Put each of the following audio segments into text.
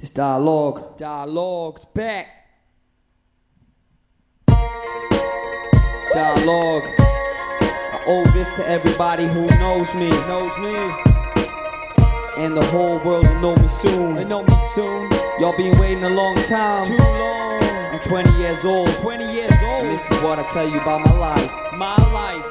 This dialogue's back. Dialogue. I owe this to everybody who knows me, and the whole world will know me soon. Y'all been waiting a long time. Too long. I'm 20 years old. 20 years old. And this is what I tell you about my life. My life.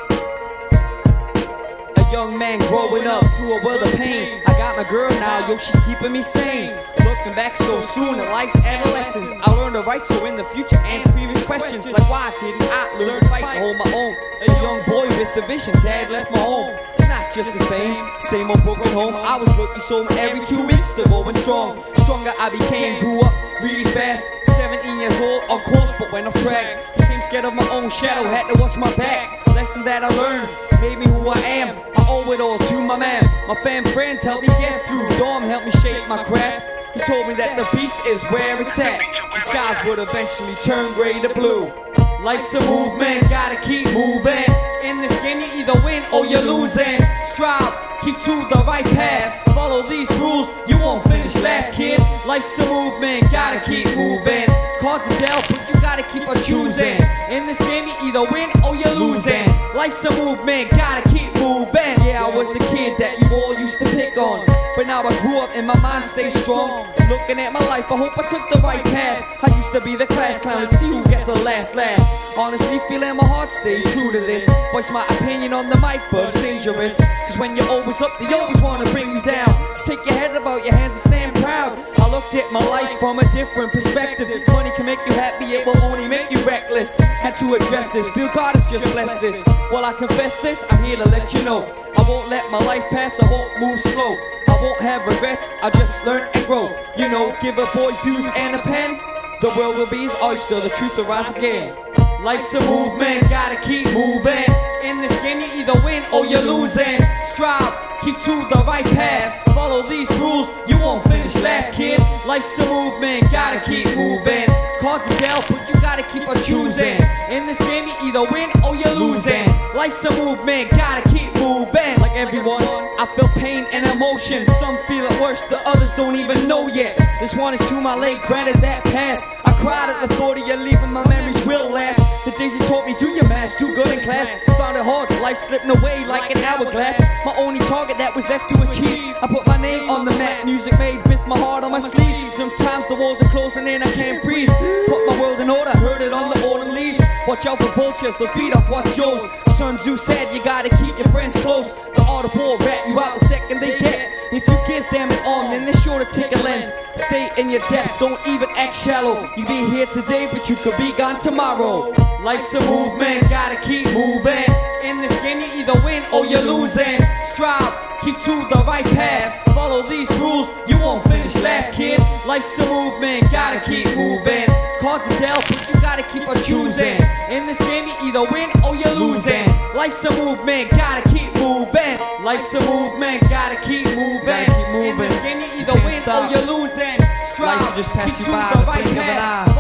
A young man growing up through a world of pain. I got my girl now, yo, she's keeping me sane. Looking back so soon at life's adolescence, I learned to write so in the future answer previous questions. Like why didn't I learn to fight to hold my own? A young boy with a vision, dad left my home. It's not just the same old broken home. I was looking so every 2 weeks to going strong. Stronger I became, grew up really fast. 17 years old, on course, but went off track. Became scared of my own shadow, had to watch my back. Lesson that I learned made me who I am. I owe it all to my man. My fam friends helped me get through. Dom helped me shape my craft. He told me that the beach is where it's at. The skies would eventually turn gray to blue. Life's a movement, gotta keep moving. In this game you either win or you're losing. Strive, keep to the right path. Follow these rules, you won't finish last, kid. Life's a movement, gotta keep moving. Cards are dealt, but you gotta keep on choosing. In this game you either win or you're losing. Life's a movement, gotta keep moving. Yeah, I was the kid that you all used to pick on, but now I grew up and my mind stays strong. Looking at my life, I hope I took the right path. I used to be the class clown, let's see who gets the last laugh. Honestly, feeling my heart stay true to this. Voice my opinion on the mic, but it's dangerous. Cause when you're always up, they always wanna bring you down. Just take your head about your hands and stand proud. I looked at my life from a different perspective. Money can make you happy, it will only make you reckless. Had to address this, feel God has just blessed this. While I confess this, I'm here to let you know I won't let my life pass, I won't move slow. I won't have regrets, I'll just learn and grow. You know, give a boy views and a pen. The world will be his oyster, the truth will rise again. Life's a movement, gotta keep moving. In this game you either win or you're losing. Strive, keep to the right path. Follow these rules, you won't finish last, kid. Life's a movement, gotta keep moving. Cards are dealt, but you gotta keep on choosing. In this game you either win or you're losing. Life's a movement, gotta keep moving. Like everyone, I feel pain and emotion. Some feel it worse, the others don't even know yet. This one is to my late granted that passed. I cried at the thought of you leaving, my memories will last. The days you taught me, do your math, do good in class. Found it hard, life slipping away like an hourglass. My only target that was left to achieve. I put my name on the map, music made with my heart on my sleeve. Sometimes the walls are closing in, I can't breathe. Put my world in order, heard it on the autumn leaves. Watch out for vultures, they'll feed off what's yours. Sun Tzu said you gotta keep your friends close. The art of war rat you out the second they get. If you give them an arm, then they're sure to take a lend. Stay in your depth, don't even act shallow. You be here today, but you could be gone tomorrow. Life's a movement, gotta keep moving. In this game you either win or you're losing. Strive, keep to the right path. Follow these rules, you won't finish last, kid. Life's a movement, gotta keep moving. Cards are dealt, but you gotta keep on choosing. In this game you either win or you're losing. Life's a movement, gotta keep moving. Life's a movement, gotta keep moving. In this game you either win or you're losing. Strive, life will just pass keep you to by the the right blink of an path. eye.